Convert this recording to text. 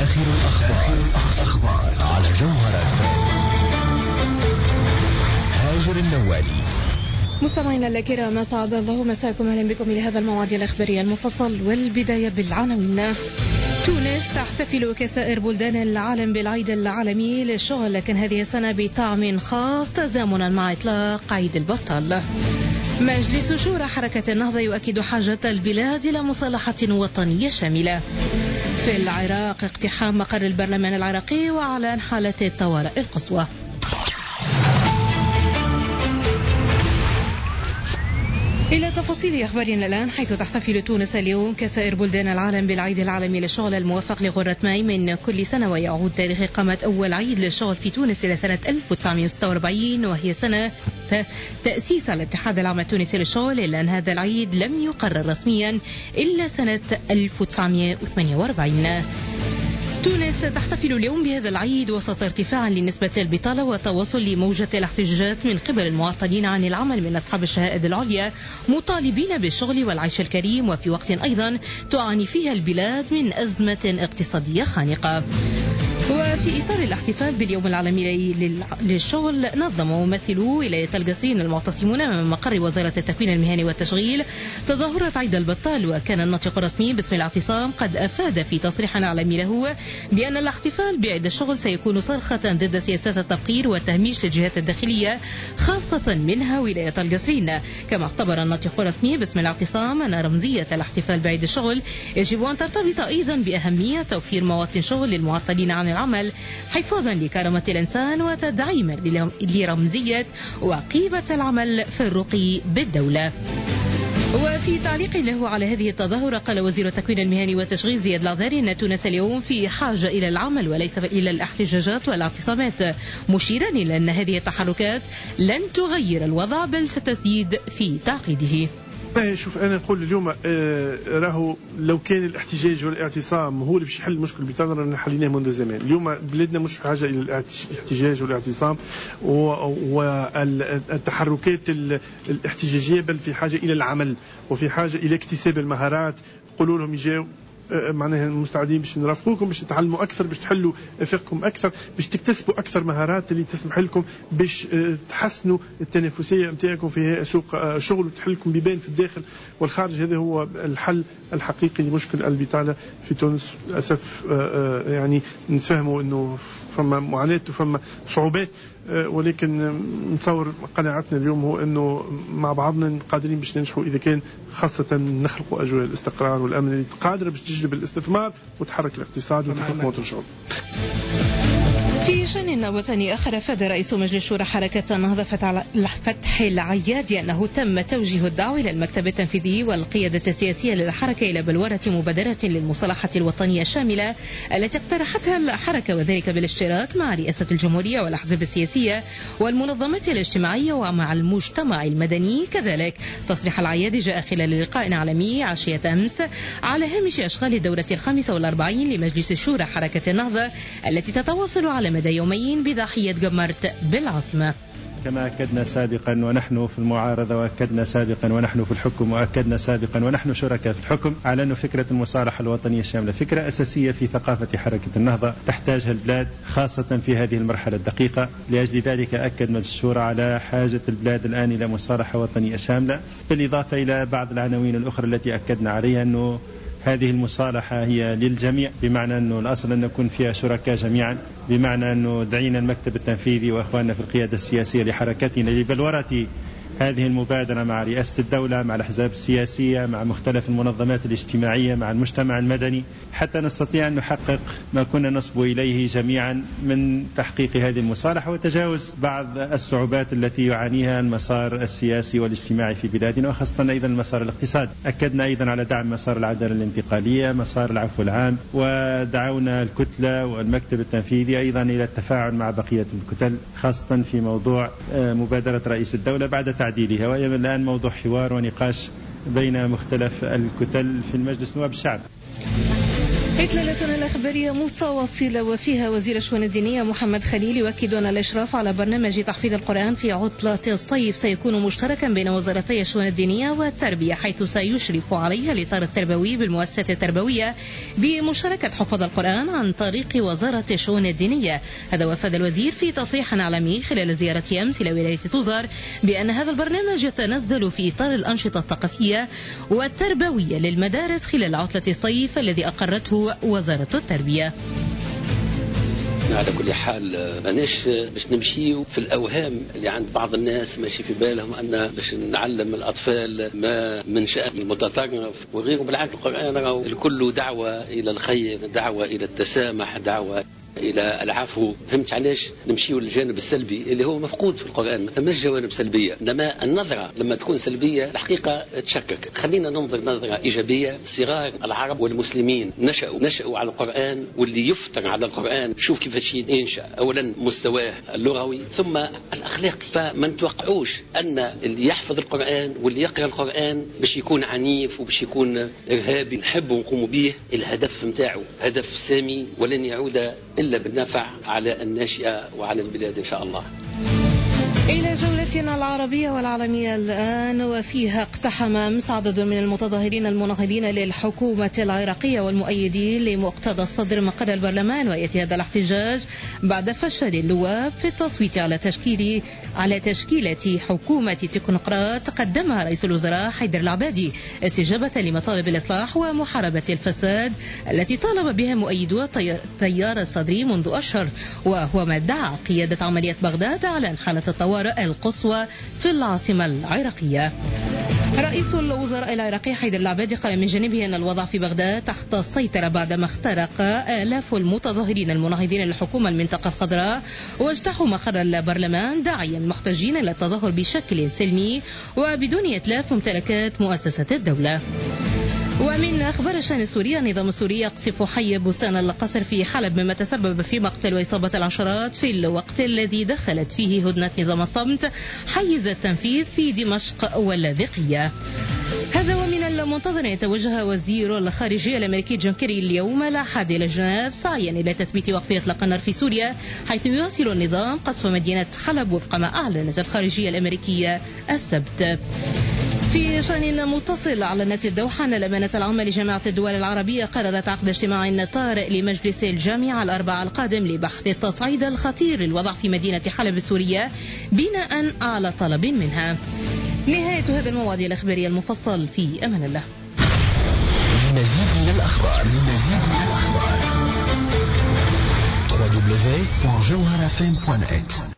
آخر الأخبار على جوهرة. هاجر النوالي. مستمعينا الكرام، أسعد الله مساكم، أهلا بكم إلى هذا الموعد الإخباري المفصل. والبداية بالعناوين. تونس تحتفل كسائر بلدان العالم بالعيد العالمي للشغل، لكن هذه السنة بطعم خاص تزامنا مع إطلاق عيد البطل. مجلس شورى حركة النهضة يؤكد حاجة البلاد إلى مصالحة وطنية شاملة. في العراق اقتحام مقر البرلمان العراقي وإعلان حالة الطوارئ القصوى. إلى تفاصيل أخبارنا الآن، حيث تحتفل تونس اليوم كسائر بلدان العالم بالعيد العالمي للشغل الموافق لغرة ماي من كل سنة، ويعود تاريخ إقامة أول عيد للشغل في تونس إلى سنة 1946، وهي سنة تأسيس الاتحاد العام التونسي للشغل، إلا أن هذا العيد لم يقرر رسميا إلا سنة 1948. تونس تحتفل اليوم بهذا العيد وسط ارتفاع لنسبة البطالة وتواصل لموجة الاحتجاجات من قبل المواطنين عن العمل من أصحاب الشهائد العليا، مطالبين بالشغل والعيش الكريم، وفي وقت أيضا تعاني فيها البلاد من أزمة اقتصادية خانقة. وفي إطار الاحتفال باليوم العالمي للشغل، نظم ممثلو ولاية القصرين المعتصمون أمام مقر وزارة التكوين المهني والتشغيل تظاهرة عيد البطال، وكان الناطق الرسمي باسم الاعتصام قد أفاد في تصريح إعلامي له بأن الاحتفال بعيد الشغل سيكون صرخة ضد سياسات التفقير والتهميش للجهات الداخلية، خاصة منها ولاية القصرين. كما اعتبر الناطق الرسمي باسم الاعتصام أن رمزية الاحتفال بعيد الشغل يجب أن ترتبط أيضا بأهمية توفير مواطن شغل للمعطلين عن العمل، حفاظا لكرامة الإنسان وتدعيما لرمزية وقيمة العمل في الرقي بالدولة. وفي تعليق له على هذه التظاهرة، قال وزير التكوين المهني والتشغيل زياد العذاري أن تونس اليوم في حاجة إلى العمل وليس إلى الاحتجاجات والاعتصامات، مشيرا إلى أن هذه التحركات لن تغير الوضع بل ستزيد في تعقيده. شوف، أنا نقول اليوم راهو لو كان الاحتجاج والاعتصام هو اللي باش يحل المشكل بتاعنا رانا حليناه منذ زمان. اليوم بلادنا مش في حاجة إلى الاحتجاج والاعتصام والتحركات الاحتجاجية، بل في حاجة إلى العمل وفي حاجة إلى اكتساب المهارات. قولوا لهم يجاو معناها مستعدين باش نرافقوكم، باش تتعلموا أكثر، باش تحلوا افاقكم أكثر، باش تكتسبوا أكثر مهارات اللي تسمح لكم باش تحسنوا التنافسية متاعكم في سوق شغل وتحلكم بيبان في الداخل والخارج. هذا هو الحل الحقيقي لمشكل البطالة في تونس. للأسف يعني نفهموا أنه فما معاناة وفما صعوبات، ولكن نتصور قناعتنا اليوم هو أنه مع بعضنا قادرين باش ننجحوا إذا كان خاصة نخلقوا أجواء الاستقرار والأمن اللي قادرة باش تجلب الاستثمار وتحرك الاقتصاد وتخلق مواطن شغل. في شأن وطني آخر، أفاد رئيس مجلس شورى حركة النهضة فتح العيادي أنه تم توجيه الدعوة إلى المكتب التنفيذي والقيادة السياسية للحركة إلى بلورة مبادرة للمصالحة الوطنية الشاملة التي اقترحتها الحركة، وذلك بالاشتراك مع رئاسة الجمهورية والأحزاب السياسية والمنظمات الاجتماعية ومع المجتمع المدني. كذلك تصريح العيادي جاء خلال لقاء عالمي عشية أمس على هامش أشغال الدورة 45 لمجلس شورى حركة النهضة التي تتواصل على مدى يومين بضاحية قمرت بالعاصمة. كما أكدنا سابقا ونحن في المعارضة، وأكدنا سابقا ونحن في الحكم، وأكدنا سابقا ونحن شركاء في الحكم، على أن فكرة المصالحة الوطنية الشاملة فكرة أساسية في ثقافة حركة النهضة تحتاجها البلاد خاصة في هذه المرحلة الدقيقة. لأجل ذلك أكد مجلس الشورى على حاجة البلاد الآن إلى مصالحة وطنية شاملة، بالإضافة إلى بعض العناوين الأخرى التي أكدنا عليها، أنه هذه المصالحة هي للجميع، بمعنى أنه الأصل أن نكون فيها شركاء جميعا، بمعنى أنه دعينا المكتب التنفيذي وأخواننا في القيادة السياسية لحركتنا لبلورة هذه المبادرة مع رئاسة الدولة، مع الأحزاب السياسية، مع مختلف المنظمات الاجتماعية، مع المجتمع المدني، حتى نستطيع أن نحقق ما كنا نصبو إليه جميعا من تحقيق هذه المصالحة وتجاوز بعض الصعوبات التي يعانيها المسار السياسي والاجتماعي في بلادنا، وخاصة أيضا المسار الاقتصادي. أكدنا أيضا على دعم مسار العدالة الانتقالية، مسار العفو العام، ودعونا الكتلة والمكتب التنفيذي أيضا إلى التفاعل مع بقية الكتل، خاصة في موضوع مبادرة رئيس الدولة بعد تعديلها، وهي الآن موضوع حوار ونقاش بين مختلف الكتل في المجلس نواب الشعب. إطلالتنا الإخبارية متواصلة وفيها وزير الشؤون الدينية محمد خليل يؤكد أن الإشراف على برنامج تحفيظ القرآن في عطلة الصيف سيكون مشتركا بين وزارتي الشؤون الدينية والتربية، حيث سيشرف عليها الإطار التربوي بالمؤسسات التربوية بمشاركة حفاظ القرآن عن طريق وزارة الشؤون الدينية. هذا وافد الوزير في تصريح إعلامي خلال زيارة أمس إلى ولاية توزر بأن هذا البرنامج يتنزل في إطار الأنشطة الثقافية والتربوية للمدارس خلال عطلة الصيف الذي أقرته وزارة التربية. على كل حال ماناش باش نمشي في الأوهام اللي عند بعض الناس ماشي في بالهم أن باش نعلم الأطفال ما من شأن المتطرف وغيره. بالعكس القرآن الكل دعوة إلى الخير، دعوة إلى التسامح، دعوة إلى العفو. فهمت علاش نمشيوا للجانب السلبي اللي هو مفقود في القرآن؟ ما ثماش جوانب سلبية، إنما النظرة لما تكون سلبية الحقيقة تشكك. خلينا ننظر نظرة إيجابية. صغار العرب والمسلمين نشأوا على القرآن، واللي يفتر على القرآن شوف كيفاش ينشأ. أولا مستواه اللغوي ثم الأخلاقي. فما نتوقعوش أن اللي يحفظ القرآن واللي يقرأ القرآن باش يكون عنيف وباش يكون إرهابي. نحب نقوم به. الهدف متاعه هدف سامي ولن يعود إلا بالنفع على الناشئة وعلى البلاد إن شاء الله. إلى جولتنا العربية والعالمية الآن، وفيها اقتحم أمس عدد من المتظاهرين المناهضين للحكومة العراقية والمؤيدين لمقتدى الصدر مقر البرلمان. ويأتي هذا الاحتجاج بعد فشل النواب في التصويت على تشكيلة حكومة تكنوقراط قدمها رئيس الوزراء حيدر العبادي استجابة لمطالب الإصلاح ومحاربة الفساد التي طالب بها مؤيدو التيار الصدري منذ أشهر، وهو ما دعا قيادة عملية بغداد على حالة الطوارئ القصوى في العاصمة العراقية. رئيس الوزراء العراقي حيدر العبادي قال من جانبه أن الوضع في بغداد تحت السيطرة بعدما اخترق آلاف المتظاهرين المناهضين للحكومة المنطقة الخضراء واجتاحوا مقر البرلمان، داعيا المحتجين إلى التظاهر بشكل سلمي وبدون إتلاف ممتلكات مؤسسة الدولة. ومن أخبار الشأن السوري، النظام السوري يقصف حي بستان القصر في حلب مما تسبب في مقتل وإصابة العشرات في الوقت الذي دخلت فيه هدنة نظام الصمت حيز التنفيذ في دمشق واللاذقية. هذا ومن المنتظر يتوجه وزير الخارجية الأمريكي جون كيري اليوم الأحد إلى جنيف سعيا إلى تثبيت وقف إطلاق النار في سوريا، حيث يواصل النظام قصف مدينة حلب وفق ما أعلنت الخارجية الأمريكية السبت. في شأن متصل، أعلنت الدوحة أن الأمانة العامة لجامعة الدول العربية قررت عقد اجتماع طارئ لمجلس الجامعة الأربعاء القادم لبحث التصعيد الخطير للوضع في مدينة حلب السورية بناء على طلب منها. نهاية هذا المواد الإخبارية المفصل. في أمان الله. مزيد من الأخبار www.jawharafm.net